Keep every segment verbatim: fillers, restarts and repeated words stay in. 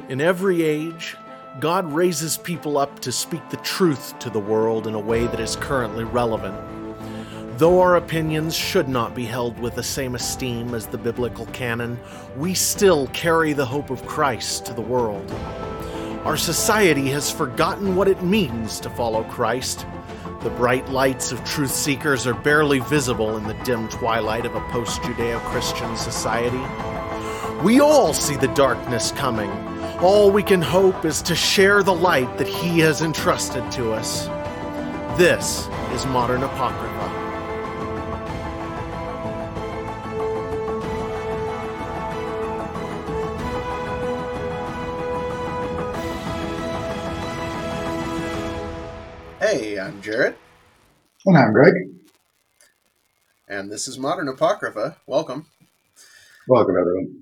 In every age, God raises people up to speak the truth to the world in a way that is currently relevant. Though our opinions should not be held with the same esteem as the biblical canon, we still carry the hope of Christ to the world. Our society has forgotten what it means to follow Christ. The bright lights of truth seekers are barely visible in the dim twilight of a post-Judeo-Christian society. We all see the darkness coming. All we can hope is to share the light that He has entrusted to us. This is Modern Apocrypha. Hey, I'm Jarrett. And I'm Greg. And this is Modern Apocrypha. Welcome. Welcome, everyone.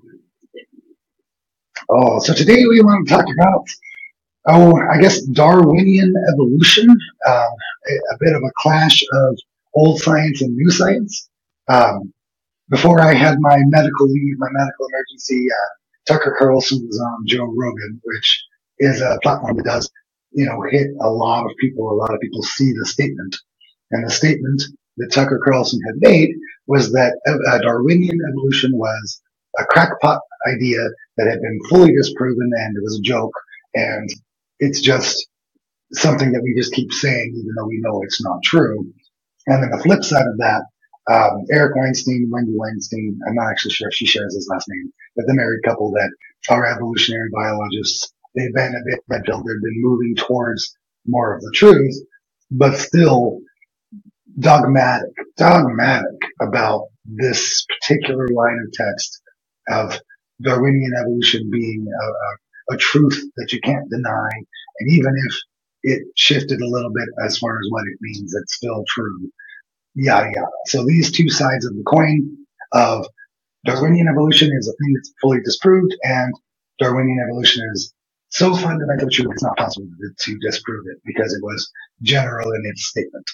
Oh, so today we want to talk about, oh, I guess Darwinian evolution, um, a, a bit of a clash of old science and new science. Um, before I had my medical leave, my medical emergency, uh, Tucker Carlson was on Joe Rogan, which is a platform that does, you know, hit a lot of people. A lot of people see the statement. And the statement that Tucker Carlson had made was that uh, Darwinian evolution was a crackpot idea that had been fully disproven and it was a joke, and it's just something that we just keep saying even though we know it's not true. And then the flip side of that, um, Eric Weinstein, Wendy Weinstein, I'm not actually sure if she shares his last name, but the married couple that are evolutionary biologists, they've been a bit red pilled, they've been moving towards more of the truth, but still dogmatic, dogmatic about this particular line of text of Darwinian evolution being a, a, a truth that you can't deny. And even if it shifted a little bit as far as what it means, it's still true. Yada, yada. So these two sides of the coin of Darwinian evolution is a thing that's fully disproved, and Darwinian evolution is so fundamentally true it's not possible to, to disprove it because it was general in its statement.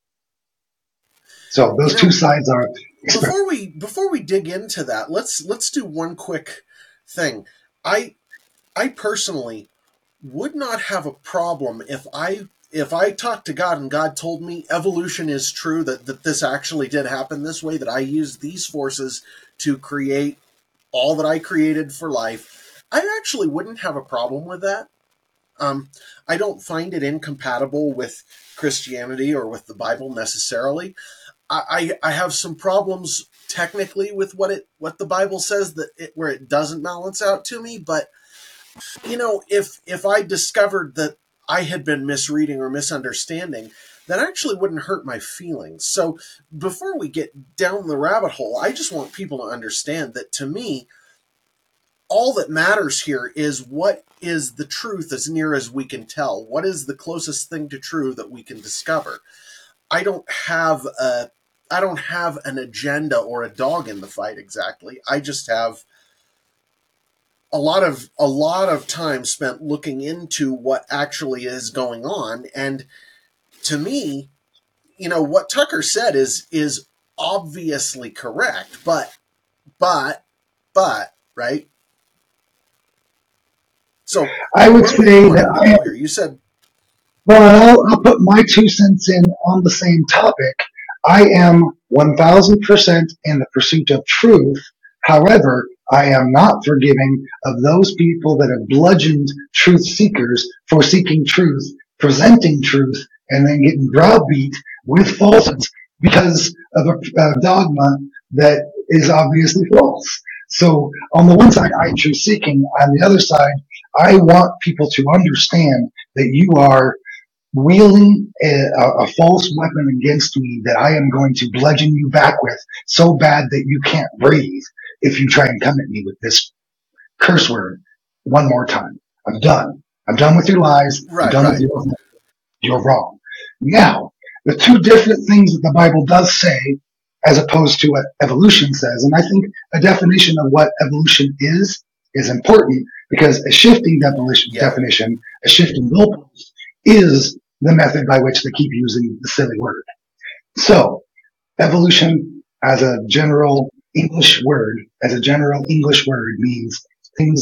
So those you know, two sides are. Before we before we dig into that, let's let's do one quick thing. I I personally would not have a problem if I if I talked to God and God told me evolution is true, that, that this actually did happen this way, that I used these forces to create all that I created for life. I actually wouldn't have a problem with that. Um, I don't find it incompatible with Christianity or with the Bible necessarily. I, I have some problems technically with what it what the Bible says that it, where it doesn't balance out to me. But you know, if if I discovered that I had been misreading or misunderstanding, that actually wouldn't hurt my feelings. So before we get down the rabbit hole, I just want people to understand that to me, all that matters here is what is the truth as near as we can tell. What is the closest thing to true that we can discover? I don't have a I don't have an agenda or a dog in the fight exactly. I just have a lot of a lot of time spent looking into what actually is going on. And to me, you know, what Tucker said is is obviously correct, but but but right. So I would say that I here? You said. Well, I'll, I'll put my two cents in on the same topic. I am one thousand percent in the pursuit of truth. However, I am not forgiving of those people that have bludgeoned truth seekers for seeking truth, presenting truth, and then getting browbeat with falsehoods because of a, a dogma that is obviously false. So on the one side, I'm truth seeking. On the other side, I want people to understand that you are wielding a, a false weapon against me that I am going to bludgeon you back with so bad that you can't breathe if you try and come at me with this curse word one more time. I'm done. I'm done with your lies. Right, I'm done right. with your You're wrong. Now, the two different things that the Bible does say as opposed to what evolution says, and I think a definition of what evolution is is important because a shifting definition, Yeah. definition a shifting goalpost is the method by which they keep using the silly word. So, evolution as a general English word, as a general English word means things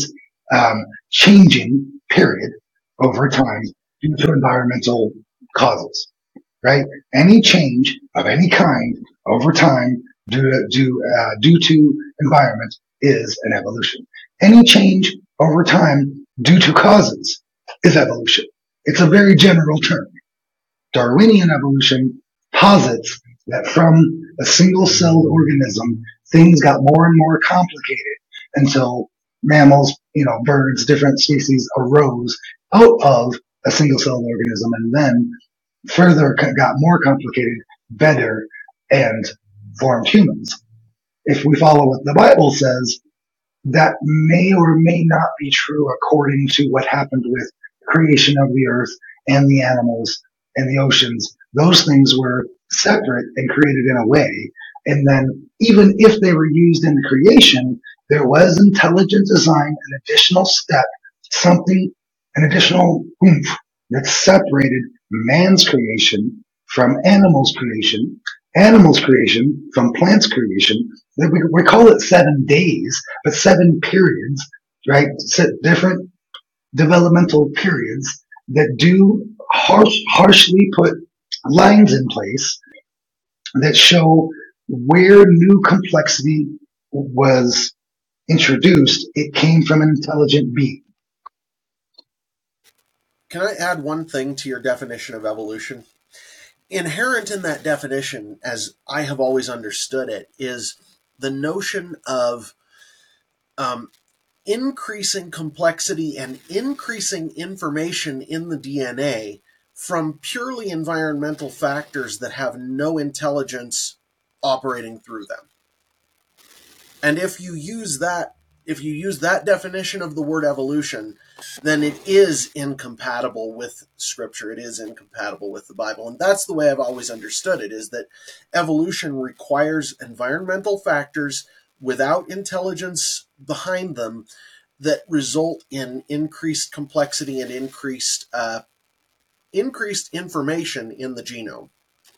um, changing, period, over time due to environmental causes, right? Any change of any kind over time due to, due, uh, due to environment is an evolution. Any change over time due to causes is evolution. It's a very general term. Darwinian evolution posits that from a single-celled organism, things got more and more complicated until mammals, you know, birds, different species arose out of a single-celled organism and then further got more complicated, better, and formed humans. If we follow what the Bible says, that may or may not be true according to what happened with creation of the earth and the animals and the oceans. Those things were separate and created in a way. And then even if they were used in the creation, there was intelligent design, an additional step, something, an additional oomph that separated man's creation from animals' creation, animals' creation from plants' creation. We, we call it seven days, but seven periods, right? Different developmental periods that do harsh, harshly put lines in place that show where new complexity was introduced. It came from an intelligent being. Can I add one thing to your definition of evolution? Inherent in that definition, as I have always understood it, is the notion of um, increasing complexity and increasing information in the D N A from purely environmental factors that have no intelligence operating through them. And if you use that, if you use that definition of the word evolution, then it is incompatible with Scripture. It is incompatible with the Bible. And that's the way I've always understood it, is that evolution requires environmental factors without intelligence behind them that result in increased complexity and increased uh, increased information in the genome.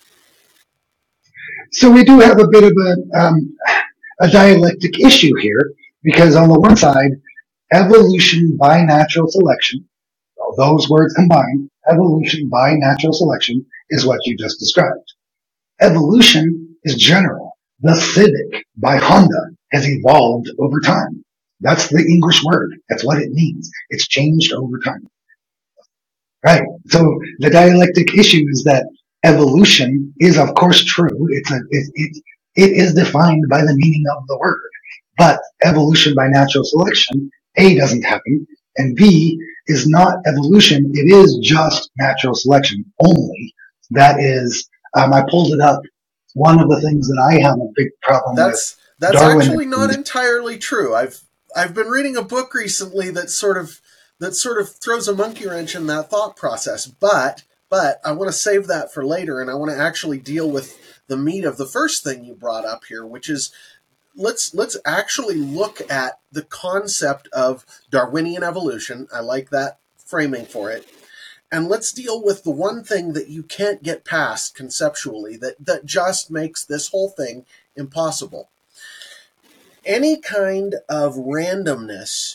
So we do have a bit of a um, a dialectic issue here, because on the one side, evolution by natural selection, those words combined, evolution by natural selection is what you just described. Evolution is general. The Civic by Honda has evolved over time. That's the English word. That's what it means. It's changed over time. Right. So the dialectic issue is that evolution is, of course, true. It's a, it, it, it is defined by the meaning of the word. But evolution by natural selection, A, doesn't happen, and B, is not evolution. It is just natural selection only. That is, um, I pulled it up. One of the things that I have a big problem That's with that's Darwin. actually not entirely true. I've I've been reading a book recently that sort of that sort of throws a monkey wrench in that thought process. But but I want to save that for later, and I want to actually deal with the meat of the first thing you brought up here, which is let's let's actually look at the concept of Darwinian evolution. I like that framing for it. And let's deal with the one thing that you can't get past conceptually, that, that just makes this whole thing impossible. Any kind of randomness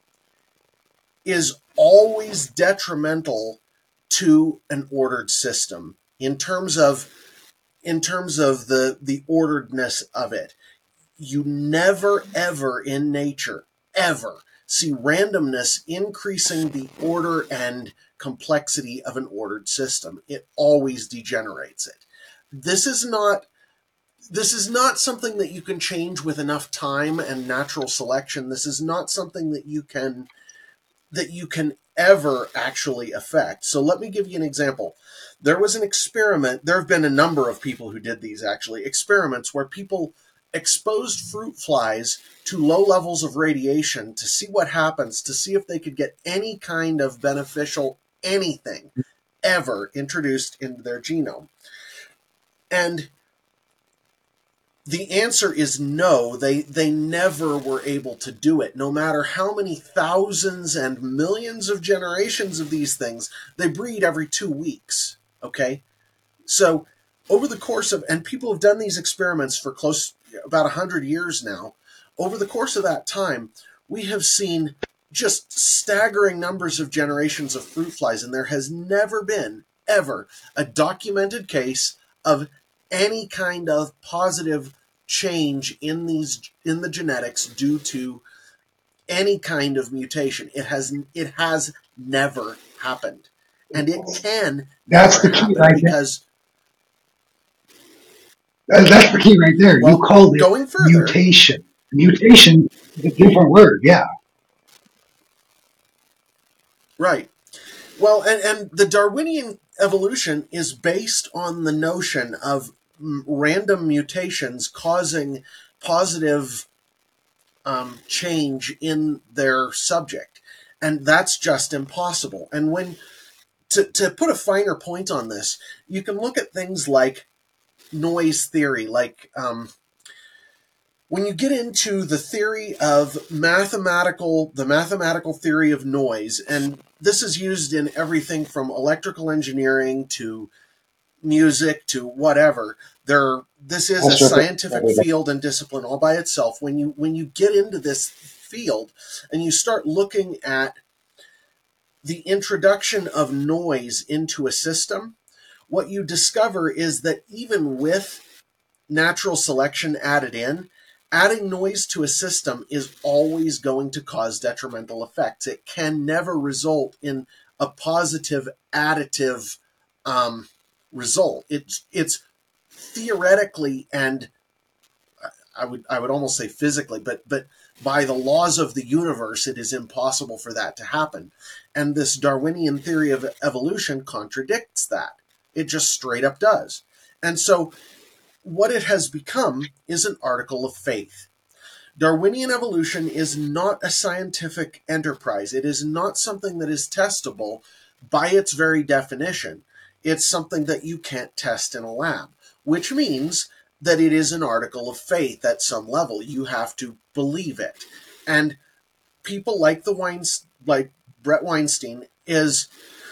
is always detrimental to an ordered system in terms of in terms of the, the orderedness of it. You never, ever in nature, ever see randomness increasing the order and complexity of an ordered system. It always degenerates it. This is not this is not something that you can change with enough time and natural selection. This is not something that you can that you can ever actually affect. So let me give you an example. There was an experiment. There have been a number of people who did these actually experiments where people exposed fruit flies to low levels of radiation to see what happens, to see if they could get any kind of beneficial anything ever introduced into their genome. And the answer is no. They they never were able to do it. No matter how many thousands and millions of generations of these things, they breed every two weeks. Okay? So over the course of, and people have done these experiments for close, about one hundred years now. Over the course of that time, we have seen just staggering numbers of generations of fruit flies, and there has never been, ever, a documented case of any kind of positive change in these in the genetics due to any kind of mutation. It has it has never happened, and it can That's never the key happen right there. because, That- That's the key right there. You well, called it going further, mutation. Mutation is a different word. Yeah. right. Well, and, and the Darwinian evolution is based on the notion of m- random mutations causing positive um, change in their subject. And that's just impossible. And when, to, to put a finer point on this, you can look at things like noise theory, like um, when you get into the theory of mathematical, the mathematical theory of noise, and this is used in everything from electrical engineering to music to whatever. There, this is a scientific field and discipline all by itself. When you when you get into this field and you start looking at the introduction of noise into a system, what you discover is that even with natural selection added in, adding noise to a system is always going to cause detrimental effects. It can never result in a positive additive um, result. It's it's theoretically and I would I would almost say physically, but but by the laws of the universe, it is impossible for that to happen. And this Darwinian theory of evolution contradicts that. It just straight up does. And so what it has become is an article of faith. Darwinian evolution is not a scientific enterprise. It is not something that is testable by its very definition. It's something that you can't test in a lab, which means that it is an article of faith at some level. You have to believe it. And people like the Weins, like Brett Weinstein, is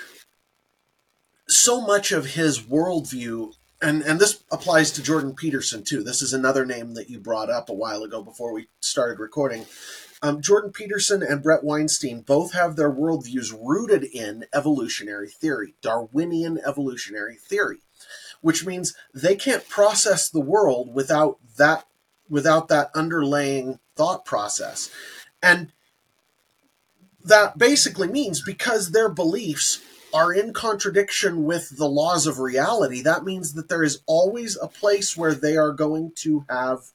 so much of his worldview, and, and this applies to Jordan Peterson too. This is another name that you brought up a while ago before we started recording. Um, Jordan Peterson and Brett Weinstein both have their worldviews rooted in evolutionary theory, Darwinian evolutionary theory, which means they can't process the world without that without that underlying thought process. And that basically means because their beliefs are in contradiction with the laws of reality, that means that there is always a place where they are going to have,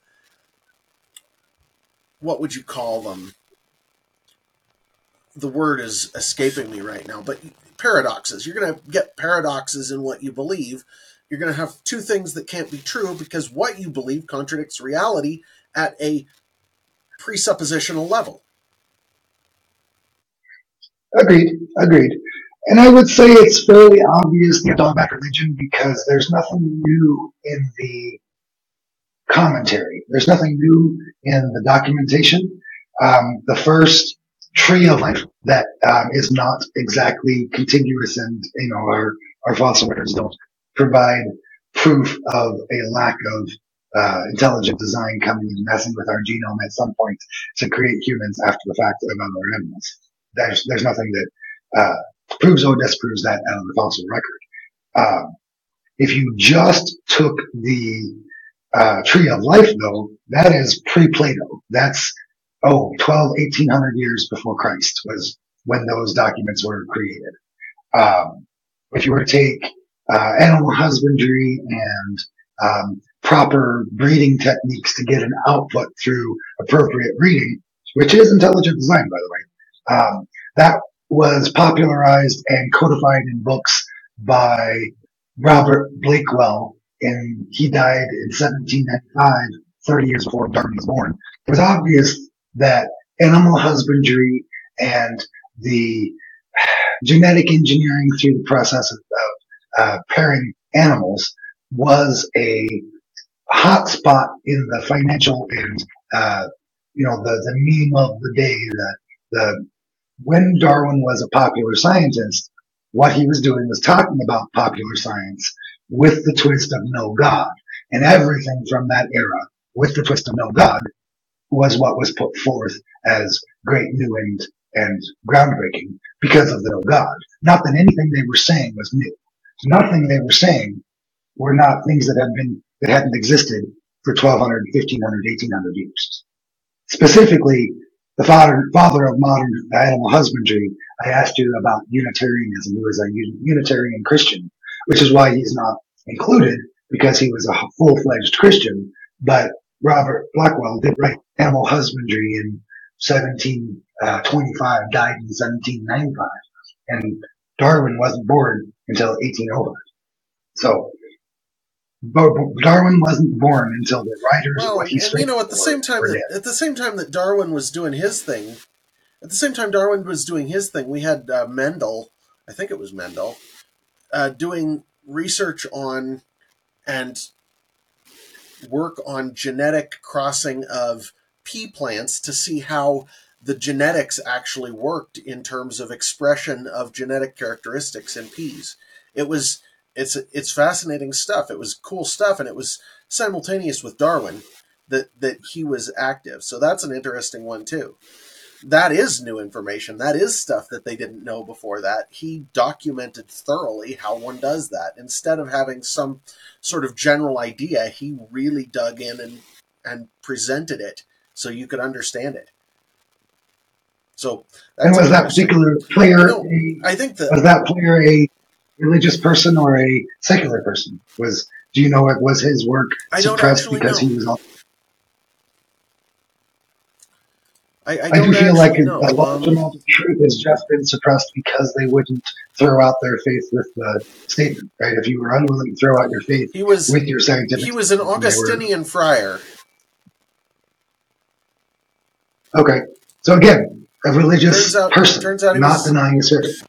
what would you call them? The word is escaping me right now, but paradoxes. You're going to get paradoxes in what you believe. You're going to have two things that can't be true because what you believe contradicts reality at a presuppositional level. Agreed. Agreed. And I would say it's fairly obvious the dogmatic religion because there's nothing new in the commentary. There's nothing new in the documentation. Um, the first tree of life that um, is not exactly contiguous, and you know our our fossil records don't provide proof of a lack of uh, intelligent design coming and messing with our genome at some point to create humans after the fact of other animals. There's there's nothing that uh, proves or disproves that out of the fossil record. Um, if you just took the uh, tree of life, though, that is pre-Plato. That's, oh, twelve, eighteen hundred years before Christ was when those documents were created. Um, if you were to take uh, animal husbandry and um, proper breeding techniques to get an output through appropriate breeding, which is intelligent design, by the way, um, that was popularized and codified in books by Robert Blakewell, and he died in seventeen ninety-five, thirty years before Darwin was born. It was obvious that animal husbandry and the genetic engineering through the process of, of uh, pairing animals was a hot spot in the financial and uh, you know the the meme of the day. The the when Darwin was a popular scientist, what he was doing was talking about popular science with the twist of no God, and everything from that era with the twist of no God was what was put forth as great, new, and and groundbreaking because of their God. Not that anything they were saying was new. Nothing they were saying were not things that had been that hadn't existed for twelve hundred, fifteen hundred, eighteen hundred years. Specifically, the father, father of modern animal husbandry, I asked you about Unitarianism. He was a Unitarian Christian, which is why he's not included, because he was a full-fledged Christian. But Robert Blackwell did write Animal Husbandry in seventeen twenty-five, died in seventeen ninety-five, and Darwin wasn't born until eighteen oh five. So Darwin wasn't born until the writers well, of what he and, and you know, at the same time that dead. at the same time that Darwin was doing his thing, at the same time Darwin was doing his thing, we had uh, Mendel, I think it was Mendel, uh, doing research on and work on genetic crossing of pea plants to see how the genetics actually worked in terms of expression of genetic characteristics in peas. It was it's it's fascinating stuff. It was cool stuff, and it was simultaneous with Darwin that that he was active. So that's an interesting one too. That is new information. That is stuff that they didn't know before that. He documented thoroughly how one does that. Instead of having some sort of general idea, he really dug in and, and presented it so you could understand it. So, and was that particular player? You know, a, I think that was that player a religious person or a secular person? Was do you know it was his work suppressed because know. he was on? I, I, I do feel like a, know. a large um, amount of truth has just been suppressed because they wouldn't throw out their faith with the statement, right? If you were unwilling to throw out your faith he was, with your scientific, he was an Augustinian were, friar. Okay, so again, a religious turns out, person, turns out not was, denying his faith.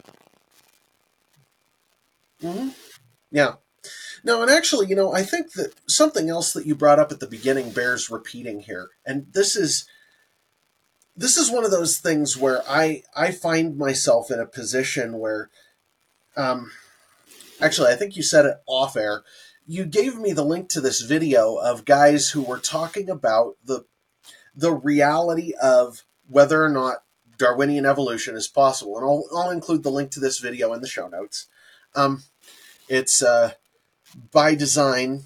Mm-hmm. Yeah. No, and actually, you know, I think that something else that you brought up at the beginning bears repeating here, and this is. This is one of those things where I, I find myself in a position where, um, actually, I think you said it off air. You gave me the link to this video of guys who were talking about the the reality of whether or not Darwinian evolution is possible. And I'll, I'll include the link to this video in the show notes. Um, it's uh, by design,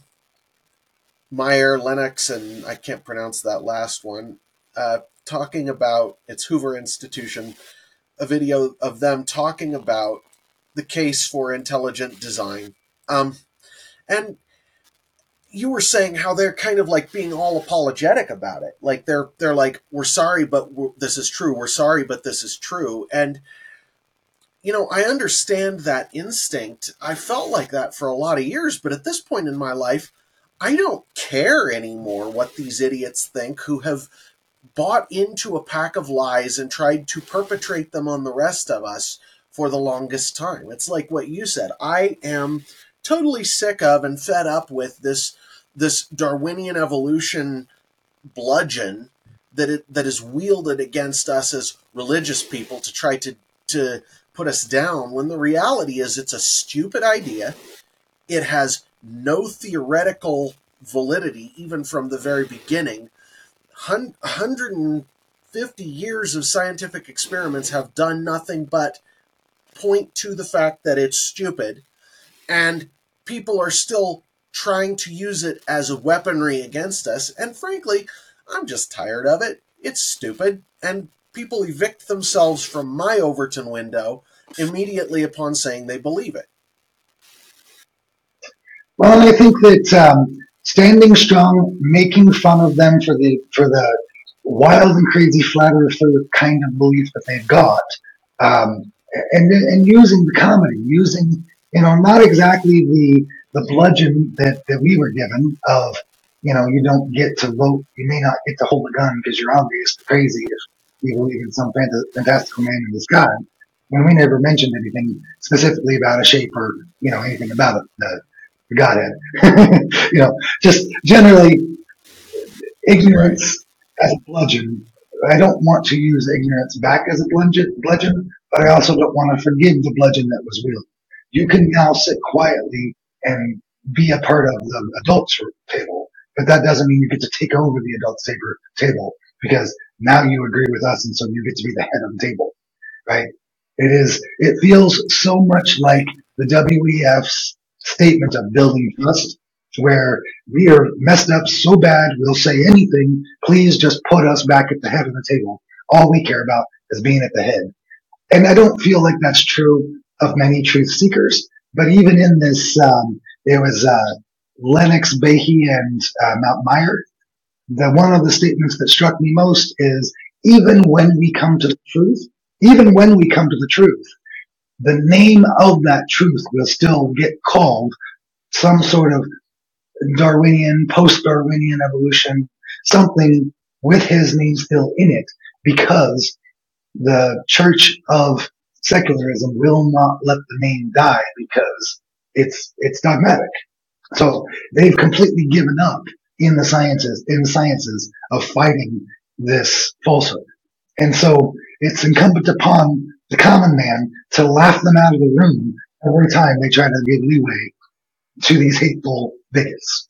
Meyer, Lennox, and I can't pronounce that last one, uh, talking about, it's Hoover Institution, a video of them talking about the case for intelligent design. Um, and you were saying how they're kind of like being all apologetic about it. Like they're they're like, we're sorry, but we're, this is true. We're sorry, but this is true. And, you know, I understand that instinct. I felt like that for a lot of years, but at this point in my life, I don't care anymore what these idiots think who have bought into a pack of lies and tried to perpetrate them on the rest of us for the longest time. It's like what you said. I am totally sick of and fed up with this this Darwinian evolution bludgeon that it, that is wielded against us as religious people to try to to put us down, when the reality is it's a stupid idea. It has no theoretical validity, even from the very beginning. one hundred fifty years of scientific experiments have done nothing but point to the fact that it's stupid, and people are still trying to use it as a weaponry against us. And frankly, I'm just tired of it. It's stupid, and people evict themselves from my Overton window immediately upon saying they believe it. Well, I think that um, standing strong, making fun of them for the for the wild and crazy flat earther kind of belief that they've got, um, and and using the comedy, using you know not exactly the the bludgeon that, that we were given of you know you don't get to vote, you may not get to hold a gun because you're obviously crazy if you believe in some fantastical man in the sky. When we never mentioned anything specifically about a shape or you know anything about it. The, Godhead, you know, just generally ignorance as a bludgeon. I don't want to use ignorance back as a bludgeon, bludgeon, but I also don't want to forgive the bludgeon that was wielded. You can now sit quietly and be a part of the adults table, but that doesn't mean you get to take over the adults table because now you agree with us, and so you get to be the head of the table, right? It is. It feels so much like the W E F's statement of building trust, where we are messed up so bad we'll say anything. Please just put us back at the head of the table. All we care about is being at the head. And I don't feel like that's true of many truth seekers. But even in this, um, there was uh, Lennox Behe and uh, Mount Meyer. The one of the statements that struck me most is even when we come to the truth, even when we come to the truth, the name of that truth will still get called some sort of Darwinian, post-Darwinian evolution, something with his name still in it, because the Church of Secularism will not let the name die because it's it's dogmatic. So they've completely given up in the sciences in the sciences of fighting this falsehood. And so it's incumbent upon the common man to laugh them out of the room every time they try to give leeway to these hateful bigots.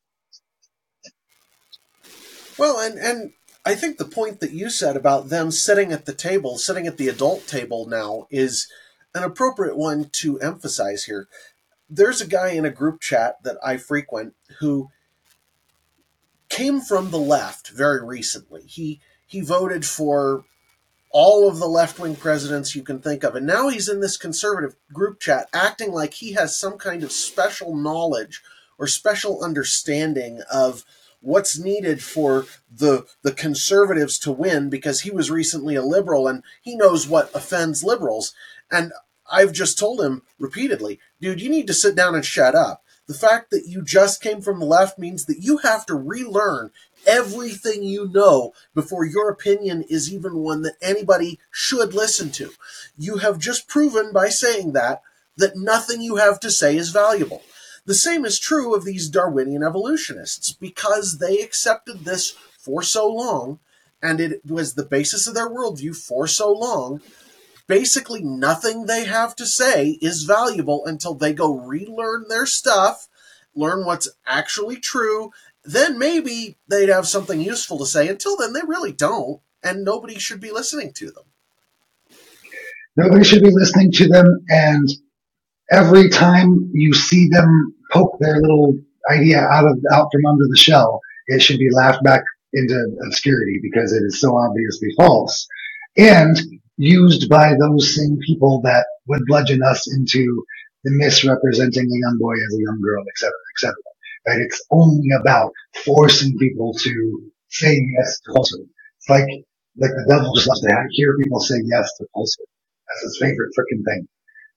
Well, and, and I think the point that you said about them sitting at the table, sitting at the adult table now, is an appropriate one to emphasize here. There's a guy in a group chat that I frequent who came from the left very recently. He he voted for all of the left-wing presidents you can think of, and now he's in this conservative group chat acting like he has some kind of special knowledge or special understanding of what's needed for the the conservatives to win because he was recently a liberal and he knows what offends liberals. And I've just told him repeatedly, dude, you need to sit down and shut up. The fact that you just came from the left means that you have to relearn everything you know before your opinion is even one that anybody should listen to. You have just proven by saying that that nothing you have to say is valuable. The same is true of these Darwinian evolutionists, because they accepted this for so long, and it was the basis of their worldview for so long. Basically, nothing they have to say is valuable until they go relearn their stuff, learn what's actually true. Then maybe they'd have something useful to say. Until then, they really don't, and nobody should be listening to them. Nobody should be listening to them, and every time you see them poke their little idea out of out from under the shell, it should be laughed back into obscurity because it is so obviously false and used by those same people that would bludgeon us into the misrepresenting a young boy as a young girl, et cetera, et cetera. Right? It's only about forcing people to say yes to falsehood. It's like like the devil just loves to hear people say yes to falsehood. That's his favorite freaking thing.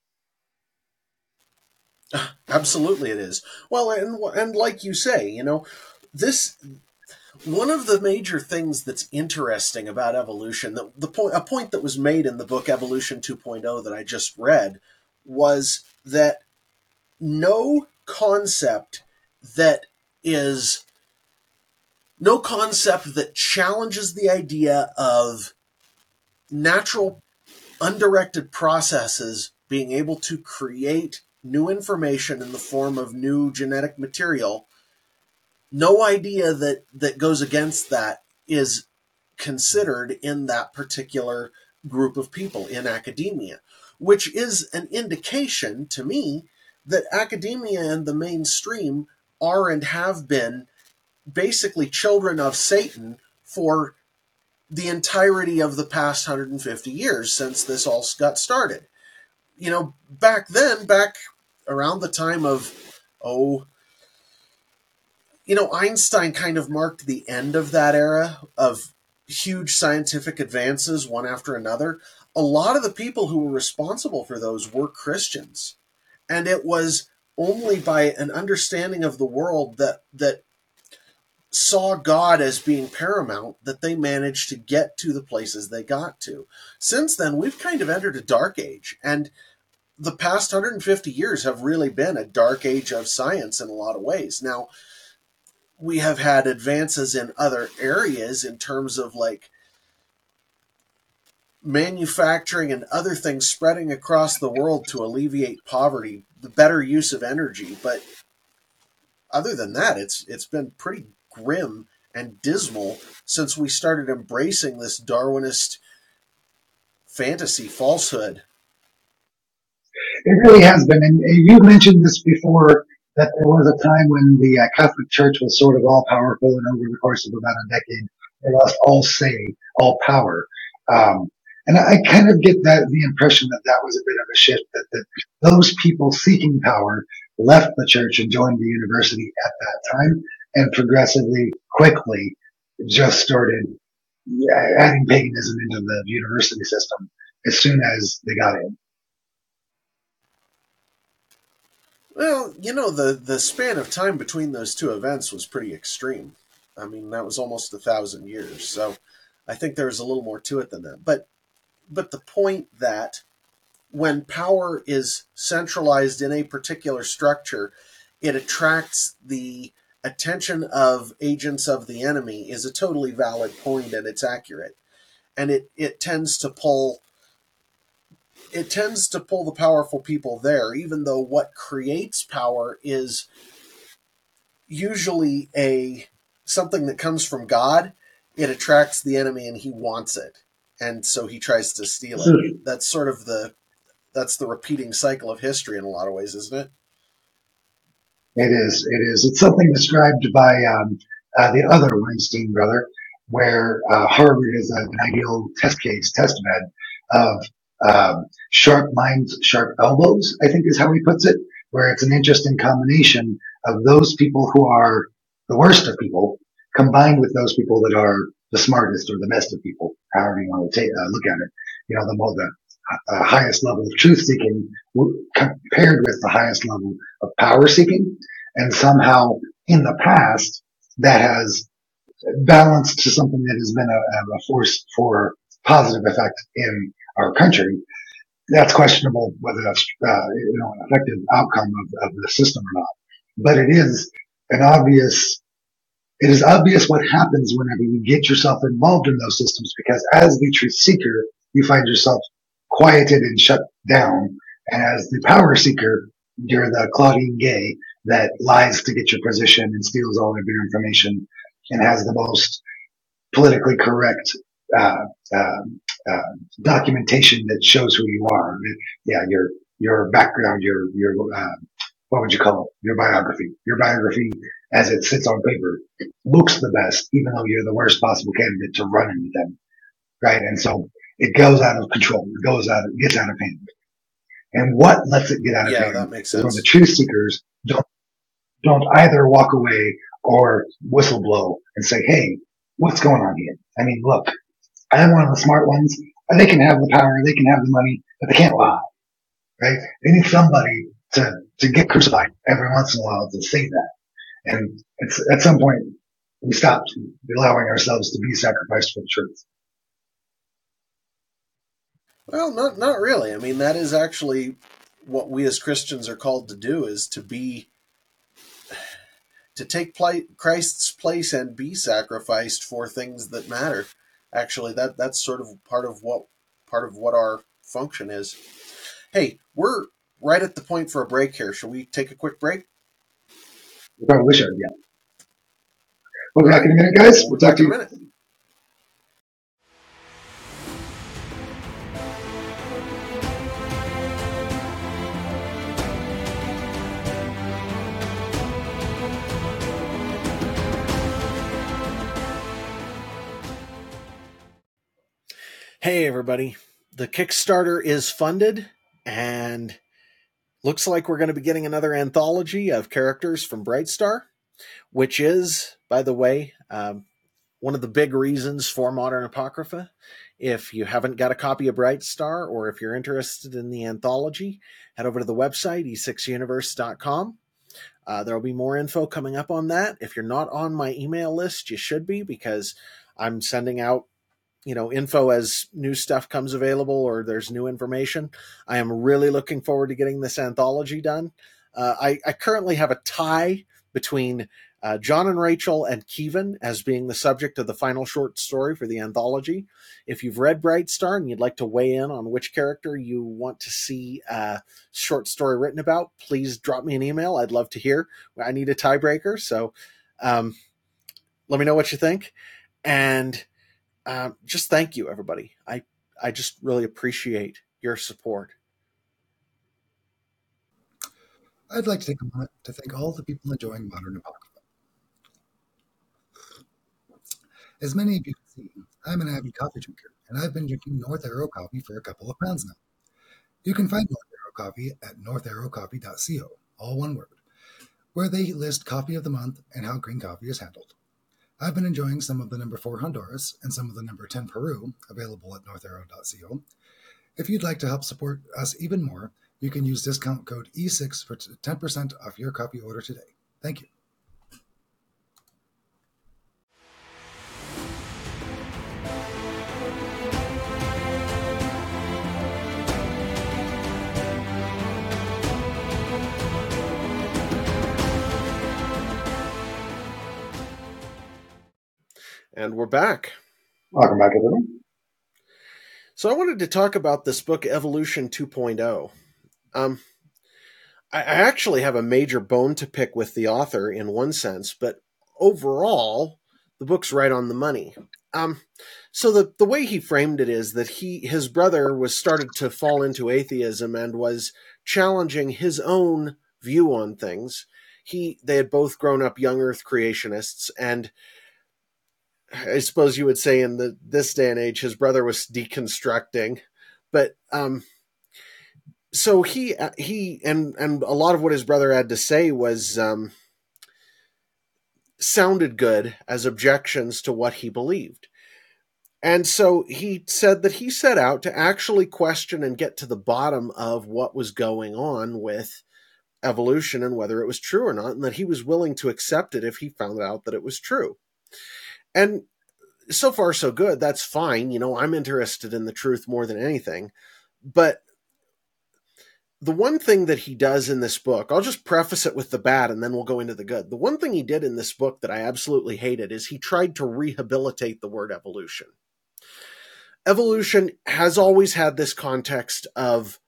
Absolutely, it is. Well, and and like you say, you know, this one of the major things that's interesting about evolution, the, the point a point that was made in the book Evolution two point oh that I just read, was that no concept that is no concept that challenges the idea of natural undirected processes being able to create new information in the form of new genetic material, no idea that, that goes against that is considered in that particular group of people in academia, which is an indication to me that academia and the mainstream are and have been basically children of Satan for the entirety of the past one hundred fifty years since this all got started. You know, back then, back around the time of, oh, you know, Einstein kind of marked the end of that era of huge scientific advances, one after another. A lot of the people who were responsible for those were Christians. And it was only by an understanding of the world that, that saw God as being paramount that they managed to get to the places they got to. Since then, we've kind of entered a dark age, and the past one hundred fifty years have really been a dark age of science in a lot of ways. Now, we have had advances in other areas in terms of like manufacturing and other things spreading across the world to alleviate poverty, the better use of energy. But other than that, it's it's been pretty grim and dismal since we started embracing this Darwinist fantasy falsehood. It really has been. And you mentioned this before, that there was a time when the uh, Catholic Church was sort of all powerful, and over the course of about a decade, they lost all say, all power. Um, and I kind of get that the impression that that was a bit of a shift, that, that those people seeking power left the church and joined the university at that time, and progressively, quickly, just started adding paganism into the university system as soon as they got in. Well, you know, the, the span of time between those two events was pretty extreme. I mean, that was almost a thousand years. So I think there's a little more to it than that. But but the point that when power is centralized in a particular structure, it attracts the attention of agents of the enemy is a totally valid point, and it's accurate. And it, it tends to pull it tends to pull the powerful people there, even though what creates power is usually a something that comes from God. It attracts the enemy and he wants it. And so he tries to steal it. That's sort of the that's the repeating cycle of history in a lot of ways, isn't it? It is. It is. It's something described by um, uh, the other Weinstein brother, where uh, Harvard is an ideal test case, test bed of um, sharp minds, sharp elbows, I think is how he puts it, where it's an interesting combination of those people who are the worst of people combined with those people that are the smartest or the best of people, however you want to take, uh, look at it. You know, the, the uh, highest level of truth seeking compared with the highest level of power seeking. And somehow in the past, that has balanced to something that has been a, a force for positive effect in our country. That's questionable whether that's uh, you know an effective outcome of, of the system or not. But it is an obvious. It is obvious what happens whenever you get yourself involved in those systems, because as the truth seeker, you find yourself quieted and shut down. And as the power seeker, you're the Claudine Gay that lies to get your position and steals all of your information and has the most politically correct uh, uh, uh, documentation that shows who you are. Yeah, your your background, your your uh, what would you call it? Your biography. Your biography, as it sits on paper, looks the best, even though you're the worst possible candidate to run anything, right? And so it goes out of control. It goes out. It gets out of hand. And what lets it get out of Yeah, hand that makes is when the sense. truth seekers don't don't either walk away or whistle blow and say, "Hey, what's going on here?" I mean, look, I am one of the smart ones. They can have the power, they can have the money, but they can't lie, right? They need somebody to to get crucified every once in a while to say that. And it's at some point we stopped allowing ourselves to be sacrificed for the truth. Well, not not really. I mean, that is actually what we as Christians are called to do: is to be to take pla- Christ's place and be sacrificed for things that matter. Actually, that that's sort of part of what part of what our function is. Hey, we're right at the point for a break here. Shall we take a quick break? We probably should, yeah. We'll All be back right. in a minute, guys. We'll We'll be talk back to in a you. minute. Hey, everybody. The Kickstarter is funded, and looks like we're going to be getting another anthology of characters from Brightstar, which is, by the way, um, one of the big reasons for Modern Apocrypha. If you haven't got a copy of Brightstar, or if you're interested in the anthology, head over to the website, e six universe dot com. Uh, there'll be more info coming up on that. If you're not on my email list, you should be, because I'm sending out you know info as new stuff comes available or there's new information. I am really looking forward to getting this anthology done. Uh, I, I currently have a tie between uh, John and Rachel and Kevin as being the subject of the final short story for the anthology. If you've read Brightstar and you'd like to weigh in on which character you want to see a short story written about, please drop me an email. I'd love to hear. I need a tiebreaker, so um, let me know what you think. And uh, just thank you, everybody. I, I just really appreciate your support. I'd like to take a moment to thank all the people enjoying Modern Apocrypha. As many of you can see, I'm an avid coffee drinker, and I've been drinking North Arrow coffee for a couple of pounds now. You can find North Arrow coffee at north arrow coffee dot co, all one word, where they list coffee of the month and how green coffee is handled. I've been enjoying some of the number four Honduras and some of the number ten Peru, available at north arrow dot co. If you'd like to help support us even more, you can use discount code E six for ten percent off your coffee order today. Thank you. And we're back. Welcome back, everyone. So I wanted to talk about this book, Evolution two point oh. Um, I actually have a major bone to pick with the author in one sense, but overall, the book's right on the money. Um, so the, the way he framed it is that he his brother was started to fall into atheism and was challenging his own view on things. He they had both grown up young Earth creationists, and I suppose you would say in the this day and age, his brother was deconstructing, but um, so he he and and a lot of what his brother had to say was um, sounded good as objections to what he believed, and so he said that he set out to actually question and get to the bottom of what was going on with evolution and whether it was true or not, and that he was willing to accept it if he found out that it was true. And so far, so good. That's fine. You know, I'm interested in the truth more than anything. But the one thing that he does in this book, I'll just preface it with the bad and then we'll go into the good. The one thing he did in this book that I absolutely hated is he tried to rehabilitate the word evolution. Evolution has always had this context of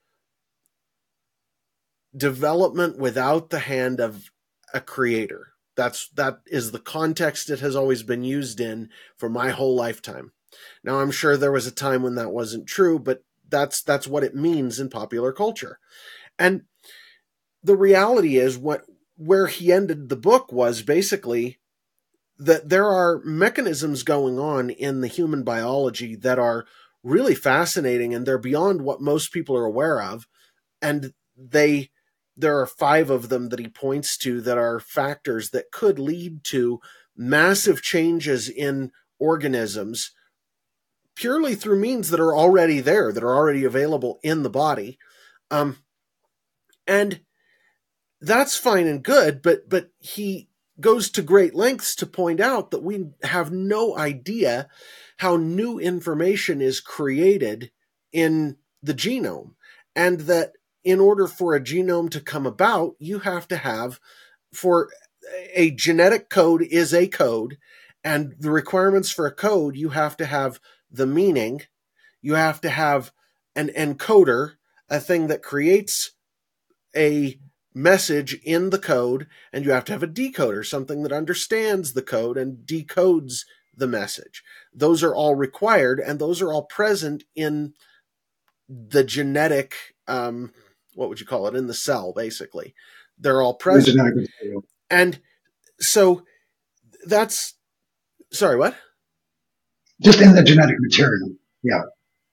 development without the hand of a creator. That's that is the context it has always been used in for my whole lifetime. Now, I'm sure there was a time when that wasn't true, but that's that's what it means in popular culture. And the reality is what where he ended the book was basically that there are mechanisms going on in the human biology that are really fascinating, and they're beyond what most people are aware of. And they There are five of them that he points to that are factors that could lead to massive changes in organisms purely through means that are already there, that are already available in the body. Um, and that's fine and good, but but he goes to great lengths to point out that we have no idea how new information is created in the genome, and that in order for a genome to come about, you have to have, for a genetic code is a code, and the requirements for a code, you have to have the meaning, you have to have an encoder, a thing that creates a message in the code, and you have to have a decoder, something that understands the code and decodes the message. Those are all required, and those are all present in the genetic um, what would you call it, in the cell, basically. They're all present. And so that's, sorry, what? Just in the genetic material. Yeah.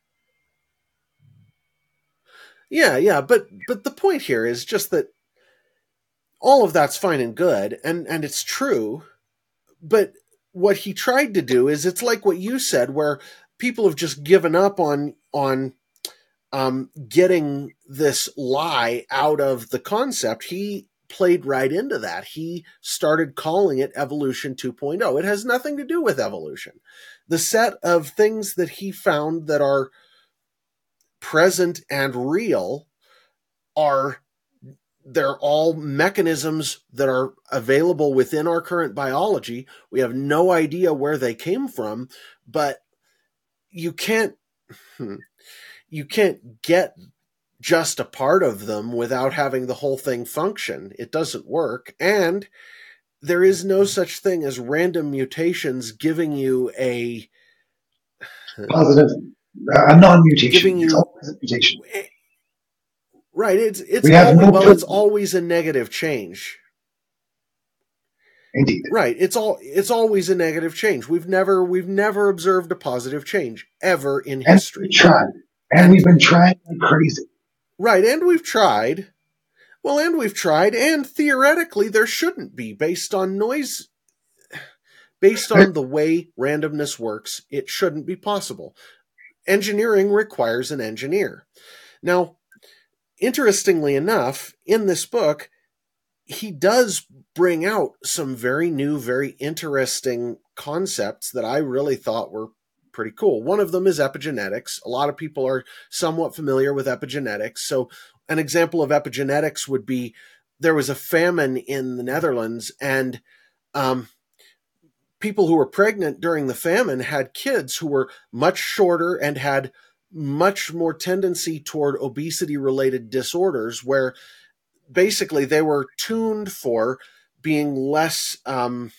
Yeah, yeah. But, but the point here is just that all of that's fine and good, and, and it's true. But what he tried to do is, it's like what you said, where people have just given up on, on, Um, getting this lie out of the concept. He played right into that. He started calling it Evolution two point oh. It has nothing to do with evolution. The set of things that he found that are present and real are, they're all mechanisms that are available within our current biology. We have no idea where they came from, but you can't, hmm, you can't get just a part of them without having the whole thing function. It doesn't work. And there is no such thing as random mutations giving you a positive, uh, a non-mutation. Giving It's you always a mutation. right. It's it's We have always, no well, proof. it's always a negative change. Indeed. Right. It's all it's always a negative change. We've never we've never observed a positive change ever in And history. we tried. And, And we've been trying like crazy. right, and we've tried. Well, and we've tried, and theoretically there shouldn't be, based on noise, based on the way randomness works, it shouldn't be possible. Engineering requires an engineer. Now, interestingly enough, in this book, he does bring out some very new, very interesting concepts that I really thought were pretty cool. One of them is epigenetics. A lot of people are somewhat familiar with epigenetics. So an example of epigenetics would be there was a famine in the Netherlands, and um, people who were pregnant during the famine had kids who were much shorter and had much more tendency toward obesity-related disorders, where basically they were tuned for being less, um,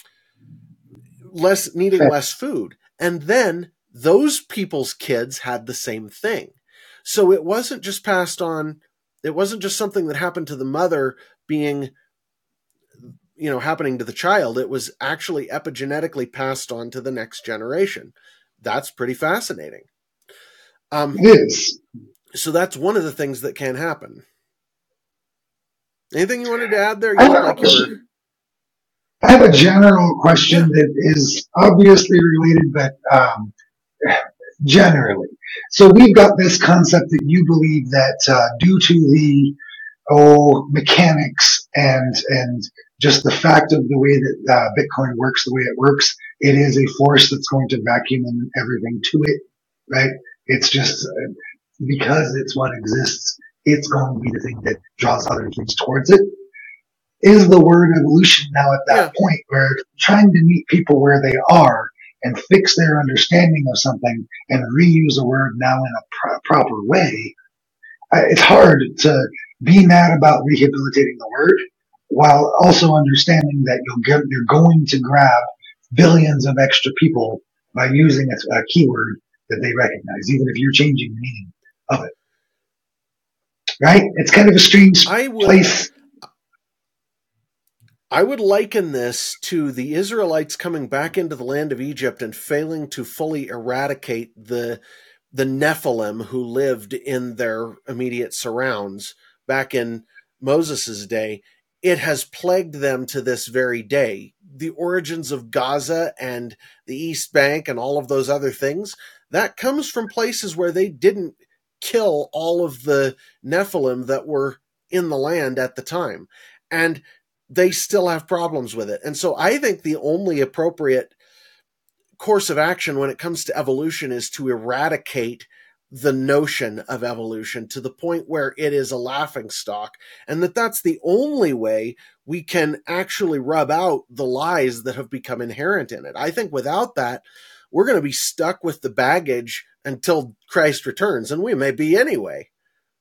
less needing Fair. less food. And then those people's kids had the same thing. So it wasn't just passed on. It wasn't just something that happened to the mother being, you know, happening to the child. It was actually epigenetically passed on to the next generation. That's pretty fascinating. Um, It is. So that's one of the things that can happen. Anything you wanted to add there? You I have, look a like you were. question. I have a general question Yeah. that is obviously related, but um, generally. So we've got this concept that you believe that uh, due to the oh mechanics and and just the fact of the way that uh, Bitcoin works, the way it works, it is a force that's going to vacuum everything to it, right? It's just uh, because it's what exists, it's going to be the thing that draws other things towards it. Is the word evolution now at that Yeah. point where trying to meet people where they are and fix their understanding of something and reuse a word now in a pro- proper way? Uh, it's hard to be mad about rehabilitating the word while also understanding that you'll get, you're going to grab billions of extra people by using a, a keyword that they recognize, even if you're changing the meaning of it. Right? It's kind of a strange I would, place. I would liken this to the Israelites coming back into the land of Egypt and failing to fully eradicate the the Nephilim who lived in their immediate surrounds back in Moses' day. It has plagued them to this very day. The origins of Gaza and the East Bank and all of those other things, that comes from places where they didn't kill all of the Nephilim that were in the land at the time. And they still have problems with it. And so I think the only appropriate course of action when it comes to evolution is to eradicate the notion of evolution to the point where it is a laughingstock, and that that's the only way we can actually rub out the lies that have become inherent in it. I think without that, we're going to be stuck with the baggage until Christ returns, and we may be anyway.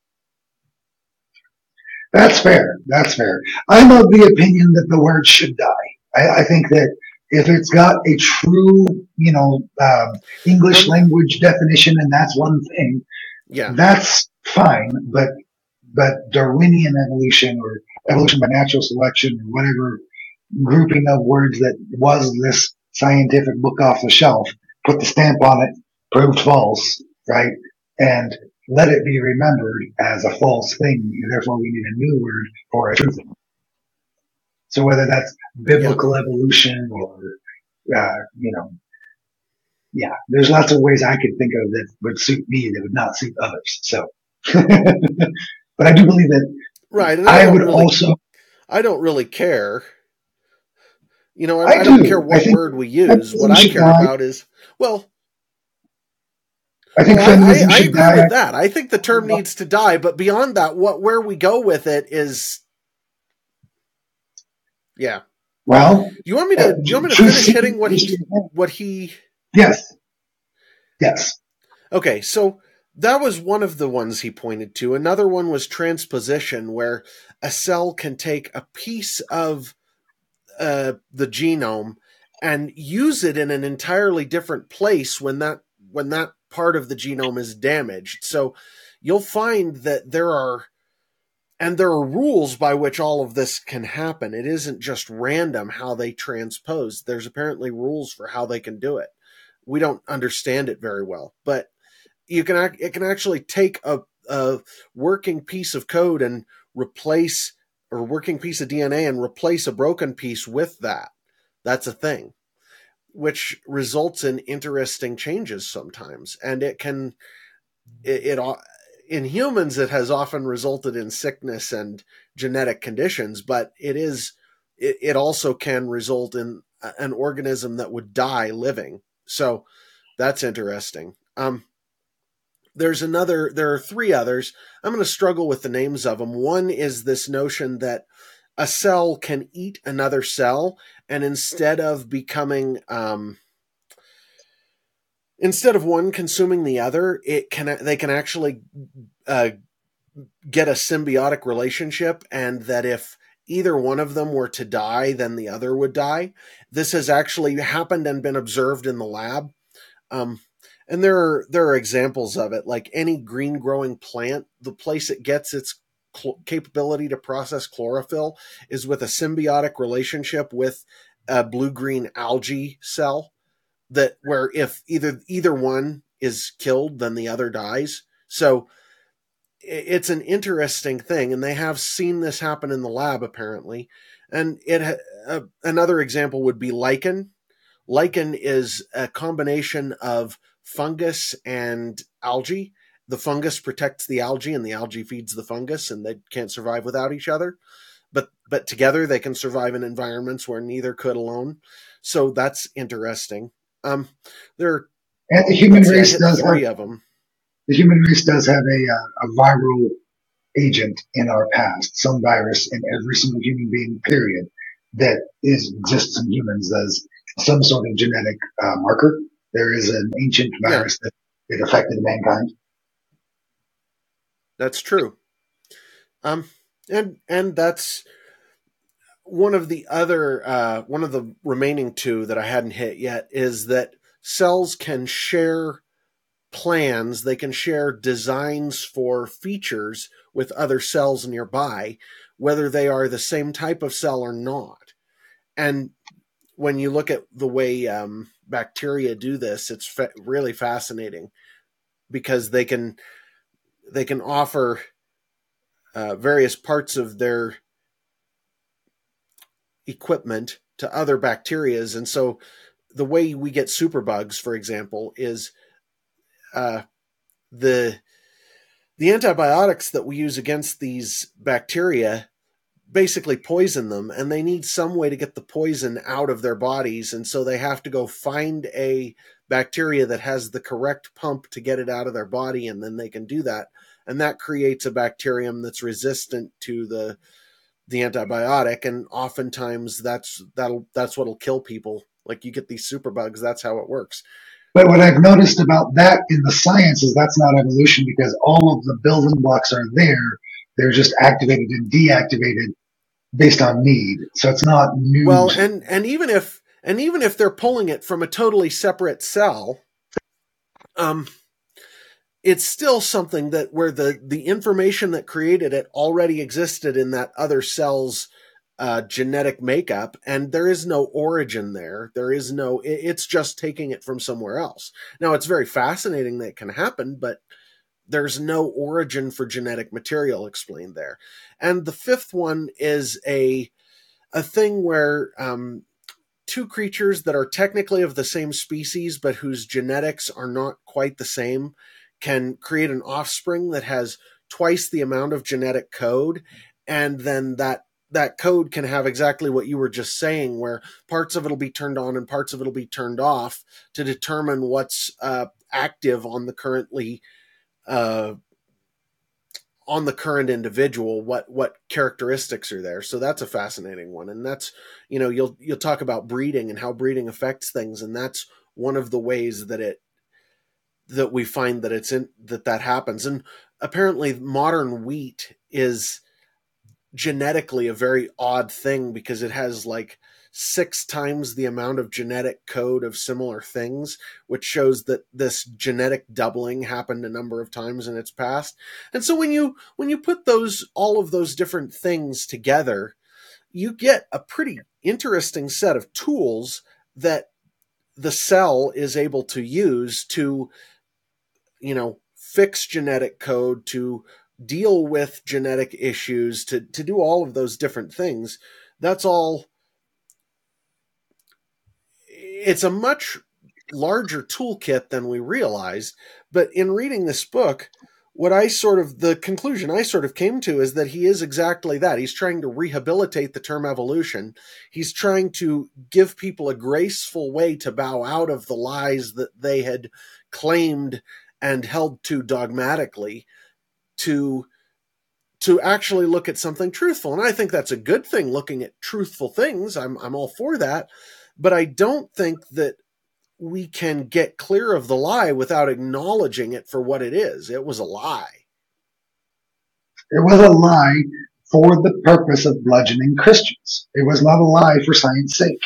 That's fair. That's fair. I'm of the opinion that the word should die. I, I think that if it's got a true, you know, um, English Um, language definition, and that's one thing, Yeah. that's fine. But but Darwinian evolution or evolution by natural selection or whatever grouping of words that was this scientific book off the shelf, put the stamp on it, proved false, right? And let it be remembered as a false thing. Therefore, we need a new word for a true thing. So whether that's biblical evolution or, uh, you know, yeah, there's lots of ways I could think of that would suit me that would not suit others. So, but I do believe that Right, and I, I don't would really, also, I don't really care. You know, I, I I don't do. care I what think word we use. feminism What I should care die. about is, well, I think well, I, I, feminism I should agree die. with that. I think the term needs to die, but beyond that, what where we go with it is, yeah. Well, You want me uh, to? You want me to truth finish seeking hitting what is he your- what he? yes, yes. Okay, so that was one of the ones he pointed to. Another one was transposition, where a cell can take a piece of uh, the genome and use it in an entirely different place when that when that part of the genome is damaged. So you'll find that there are and there are rules by which all of this can happen. It isn't just random how they transpose. There's apparently rules for how they can do it. We don't understand it very well, but you can it can actually take a, a working piece of code and replace or working piece of D N A and replace a broken piece with that. That's a thing, which results in interesting changes sometimes. And it can, it, it in humans, it has often resulted in sickness and genetic conditions, but it is, it, it also can result in an organism that would die living. So that's interesting. Um, There's another, there are three others. I'm going to struggle with the names of them. One is this notion that a cell can eat another cell, and instead of becoming, um, instead of one consuming the other, it can, they can actually uh, get a symbiotic relationship, and that if either one of them were to die, then the other would die. This has actually happened and been observed in the lab. Um, And there are there are examples of it, like any green growing plant. The place it gets its cl- capability to process chlorophyll is with a symbiotic relationship with a blue green algae cell. That where if either either one is killed, then the other dies. So it's an interesting thing, and they have seen this happen in the lab apparently. And it uh, another example would be lichen. Lichen is a combination of fungus and algae. The fungus protects the algae, and the algae feeds the fungus, and they can't survive without each other. But but together they can survive in environments where neither could alone. So that's interesting. Um, there are And the human see, race does three have of them. the human race does have a uh, a viral agent in our past, some virus in every single human being, period, that is exists in humans as some sort of genetic uh, marker. There is an ancient Yeah, virus that it affected mankind. that's true. Um, and and that's one of the other uh, one of the remaining two that I hadn't hit yet is that cells can share plans, they can share designs for features with other cells nearby, whether they are the same type of cell or not. And when you look at the way um, bacteria do this, it's fa- really fascinating because they can they can offer uh, various parts of their equipment to other bacterias. And so the way we get superbugs, for example, is uh, the the antibiotics that we use against these bacteria basically poison them, and they need some way to get the poison out of their bodies. And so they have to go find a bacteria that has the correct pump to get it out of their body, and then they can do that. And that creates a bacterium that's resistant to the the antibiotic, and oftentimes that's that'll that's what'll kill people. Like you get these superbugs, that's how it works. But what I've noticed about that in the science is that's not evolution because all of the building blocks are there. They're just activated and deactivated based on need. So it's not new. Well, and and even if and even if they're pulling it from a totally separate cell, um, it's still something that where the the information that created it already existed in that other cell's uh, genetic makeup, and there is no origin there. There is no. It, it's just taking it from somewhere else. Now, it's very fascinating that it can happen, but there's no origin for genetic material explained there. And the fifth one is a a thing where um, two creatures that are technically of the same species but whose genetics are not quite the same can create an offspring that has twice the amount of genetic code, and then that that code can have exactly what you were just saying, where parts of it'll be turned on and parts of it'll be turned off to determine what's uh, active on the currently uh, on the current individual, what what characteristics are there. So that's a fascinating one. And that's, you know, you'll you'll talk about breeding and how breeding affects things, and that's one of the ways that it that we find that it's in that that happens. And apparently modern wheat is genetically a very odd thing because it has like six times the amount of genetic code of similar things, which shows that this genetic doubling happened a number of times in its past. And so when you when you put those all of those different things together, you get a pretty interesting set of tools that the cell is able to use to, you know, fix genetic code, to deal with genetic issues, to, to do all of those different things. That's all. It's a much larger toolkit than we realized. But in reading this book, what I sort of, the conclusion I sort of came to is that he is exactly that. He's trying to rehabilitate the term evolution. He's trying to give people a graceful way to bow out of the lies that they had claimed and held to dogmatically, to to actually look at something truthful. And I think that's a good thing, looking at truthful things. I'm I'm all for that. But I don't think that we can get clear of the lie without acknowledging it for what it is. It was a lie. It was a lie for the purpose of bludgeoning Christians. It was not a lie for science sake.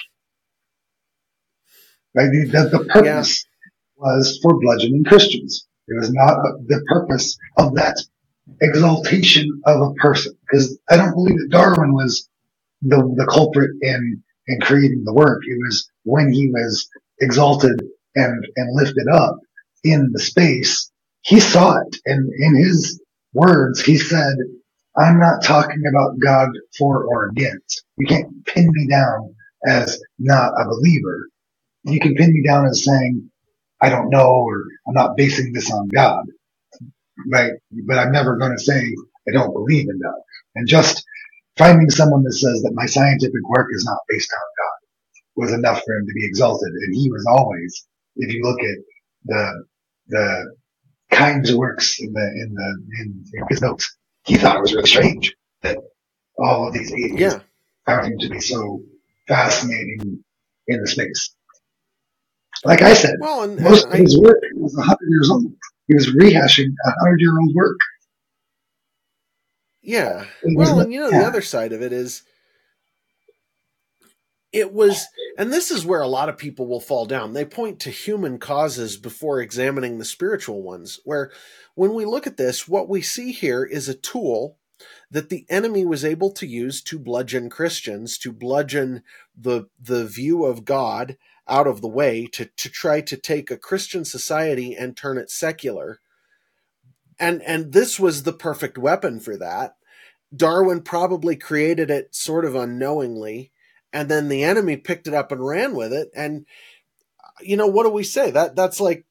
Right? The, the, the purpose yeah. was for bludgeoning Christians. It was not the purpose of that exaltation of a person. Because I don't believe that Darwin was the, the culprit in, in creating the work. It was when he was exalted and, and lifted up in the space, he saw it. And in his words, he said, I'm not talking about God for or against. You can't pin me down as not a believer. You can pin me down as saying, I don't know, or I'm not basing this on God. Right? But I'm never going to say I don't believe in God. And just finding someone that says that my scientific work is not based on God was enough for him to be exalted. And he was always, if you look at the the kinds of works in the in the in, in his notes, he thought it was really strange that all of these atheists yeah. found him to be so fascinating in the space. Like I said, well, and, most and of I, his work was a hundred years old. He was rehashing a hundred year old work. Yeah. Well, and you know, yeah. the other side of it is, it was, and this is where a lot of people will fall down. They point to human causes before examining the spiritual ones, where when we look at this, what we see here is a tool that the enemy was able to use to bludgeon Christians, to bludgeon the, the view of God out of the way, to, to try to take a Christian society and turn it secular. And, and this was the perfect weapon for that. Darwin probably created it sort of unknowingly, and then the enemy picked it up and ran with it. And, you know, what do we say? That that's like,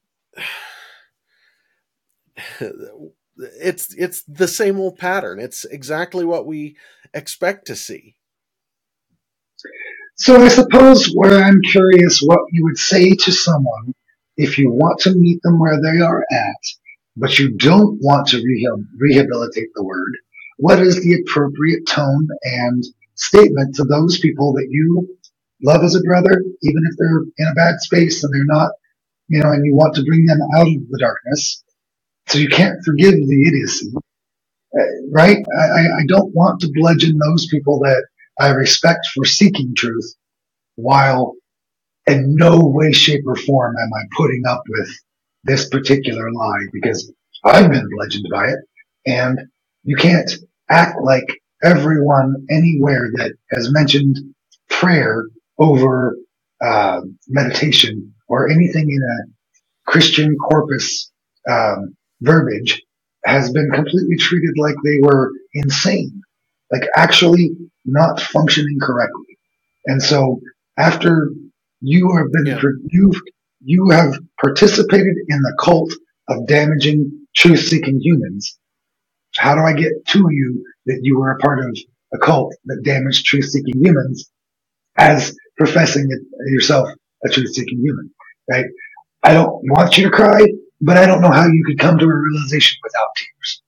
it's it's the same old pattern. It's exactly what we expect to see. So I suppose where I'm curious what you would say to someone if you want to meet them where they are at, but you don't want to reha- rehabilitate the word, what is the appropriate tone and statement to those people that you love as a brother, even if they're in a bad space and they're not, you know, and you want to bring them out of the darkness. So you can't forgive the idiocy, right? I, I don't want to bludgeon those people that I respect for seeking truth, while in no way, shape, or form am I putting up with this particular lie, because I've been bludgeoned by it, and you can't act like everyone anywhere that has mentioned prayer over uh, meditation or anything in a Christian corpus um, verbiage has been completely treated like they were insane, like actually not functioning correctly. And so after you have been, Yeah. you you have participated in the cult of damaging truth-seeking humans, how do I get to you that you were a part of a cult that damaged truth-seeking humans as professing it yourself a truth-seeking human, right? I don't want you to cry, but I don't know how you could come to a realization without tears.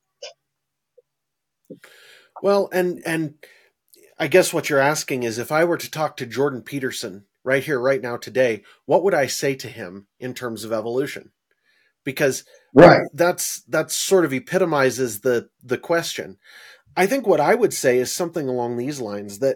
Well, and and I guess what you're asking is, if I were to talk to Jordan Peterson right here, right now, today, what would I say to him in terms of evolution? Because right. that's that's sort of epitomizes the the question. I think what I would say is something along these lines, that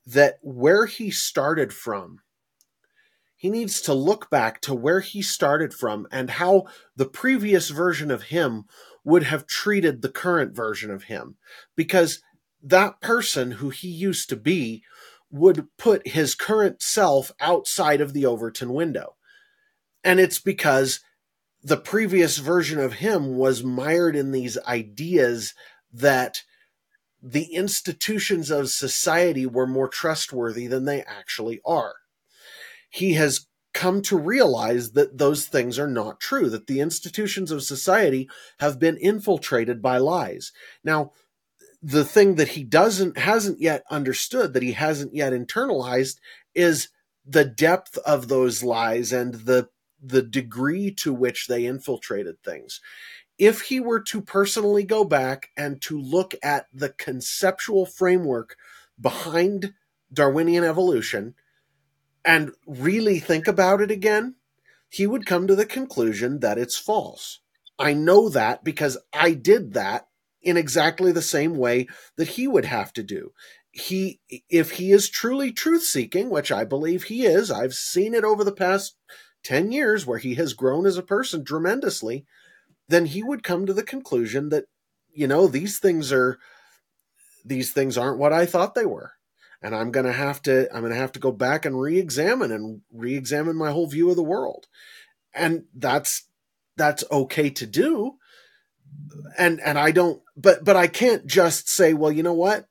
that where he started from, he needs to look back to where he started from and how the previous version of him would have treated the current version of him. Because that person who he used to be would put his current self outside of the Overton window. And it's because the previous version of him was mired in these ideas that the institutions of society were more trustworthy than they actually are. He has come to realize that those things are not true, that the institutions of society have been infiltrated by lies. Now, the thing that he doesn't, hasn't yet understood, that he hasn't yet internalized, is the depth of those lies and the, the degree to which they infiltrated things. If he were to personally go back and to look at the conceptual framework behind Darwinian evolution, and really think about it again, he would come to the conclusion that it's false. I know that because I did that in exactly the same way that he would have to do. He, if he is truly truth-seeking, which I believe he is, I've seen it over the past ten years where he has grown as a person tremendously, then he would come to the conclusion that, you know, these things are, these things aren't what I thought they were. And I'm going to have to, I'm going to have to go back and re-examine and re-examine my whole view of the world. And that's, that's okay to do. And, and I don't, but, but I can't just say, well, you know what?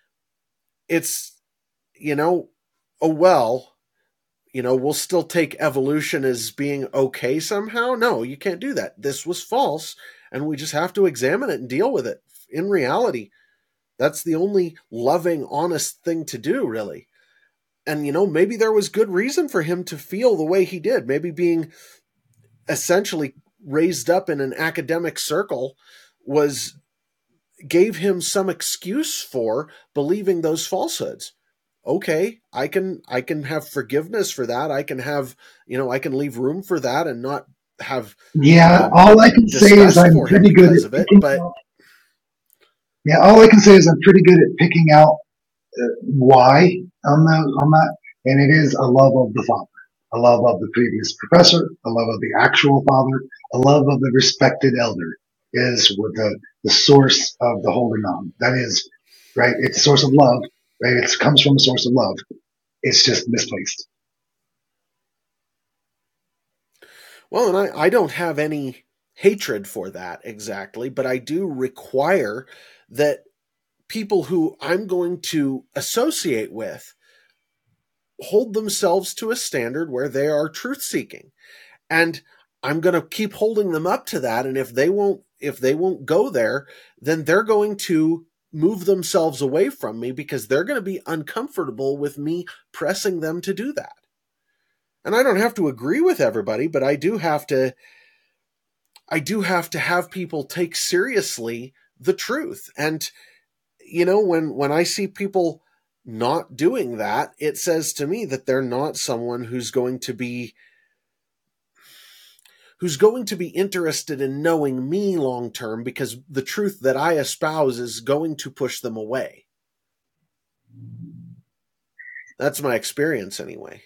It's, you know, oh, well, you know, we'll still take evolution as being okay somehow. No, you can't do that. This was false. And we just have to examine it and deal with it. In reality, that's the only loving, honest thing to do, really. And, you know, maybe there was good reason for him to feel the way he did. Maybe being essentially raised up in an academic circle was, gave him some excuse for believing those falsehoods. Okay, I can, I can have forgiveness for that. I can have, you know, I can leave room for that and not have. Yeah, um, all I can say is disgust I'm for him pretty good because at of it, picking but out. Yeah, all I can say is I'm pretty good at picking out uh, why on the on that, and it is a love of the father, a love of the previous professor, a love of the actual father, a love of the respected elder is what the the source of the holding on. That is right. It's a source of love. Right. It comes from a source of love. It's just misplaced. well, and I, I don't have any hatred for that exactly, but I do require that people who I'm going to associate with hold themselves to a standard where they are truth seeking. And I'm going to keep holding them up to that. And if they won't, if they won't go there, then they're going to move themselves away from me because they're going to be uncomfortable with me pressing them to do that. And I don't have to agree with everybody, but I do have to, I do have to have people take seriously the truth. And, you know, when, when I see people not doing that, it says to me that they're not someone who's going to be who's going to be interested in knowing me long term, because the truth that I espouse is going to push them away. That's my experience anyway.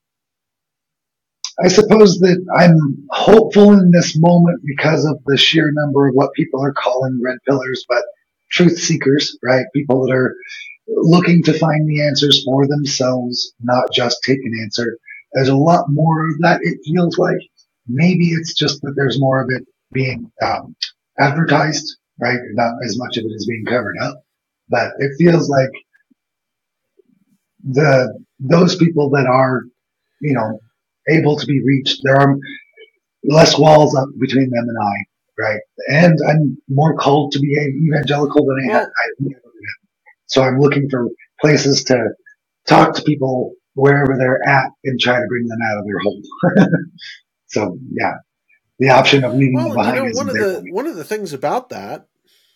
I suppose that I'm hopeful in this moment because of the sheer number of what people are calling red pillars, but truth seekers, right? People that are looking to find the answers for themselves, not just take an answer. There's a lot more of that, it feels like. Maybe it's just that there's more of it being um, advertised, right? Not as much of it is being covered up. But it feels like the those people that are, you know, able to be reached, there are less walls up between them and I, right? And I'm more called to be evangelical than I Well, have. I, so I'm looking for places to talk to people wherever they're at and try to bring them out of their hole. So yeah, the option of leaving them well, and you behind know, one isn't of there for the me. one of the things about that,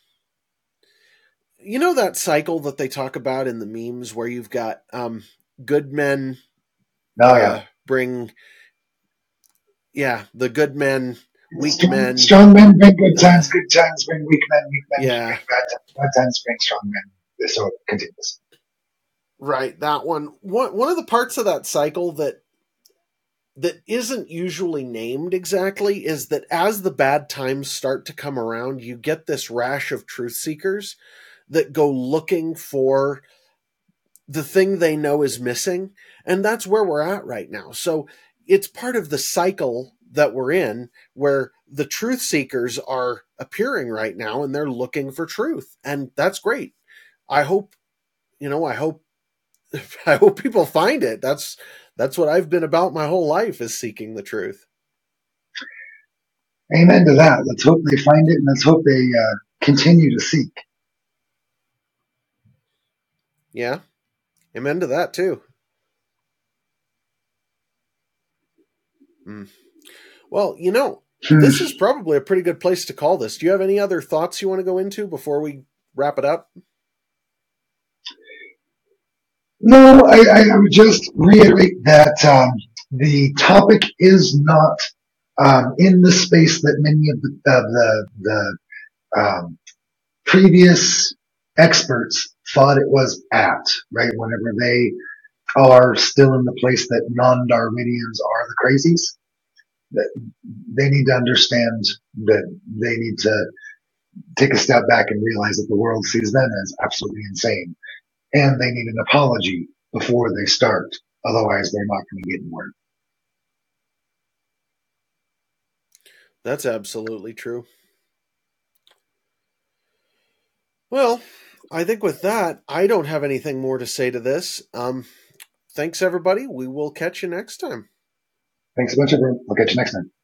you know, that cycle that they talk about in the memes where you've got um, good men Oh yeah, uh, bring, yeah, the good men, weak strong, men, strong men bring good uh, times, good times bring weak men, weak men bring yeah, bad times, bad times bring strong men. So it continues. Right, that one. One one of the parts of that cycle that that isn't usually named exactly is that as the bad times start to come around, you get this rash of truth seekers that go looking for the thing they know is missing, and that's where we're at right now. So it's part of the cycle that we're in where the truth seekers are appearing right now and they're looking for truth, and that's great. I hope, you know, I hope I hope people find it. That's that's what I've been about my whole life, is seeking the truth. Amen to that. Let's hope they find it, and let's hope they uh, continue to seek. Yeah. Amen to that too. Mm. Well, you know, Hmm. this is probably a pretty good place to call this. Do you have any other thoughts you want to go into before we wrap it up? No, I, I would just reiterate that um, the topic is not um, in the space that many of the, of the, the um, previous experts thought it was at, right? Whenever they are still in the place that non-Darwinians are the crazies, that they need to understand that they need to take a step back and realize that the world sees them as absolutely insane, and they need an apology before they start. Otherwise, they're not going to get anywhere. That's absolutely true. Well, I think with that, I don't have anything more to say to this. Um, thanks, everybody. We will catch you next time. Thanks a bunch, everyone. I'll catch you next time.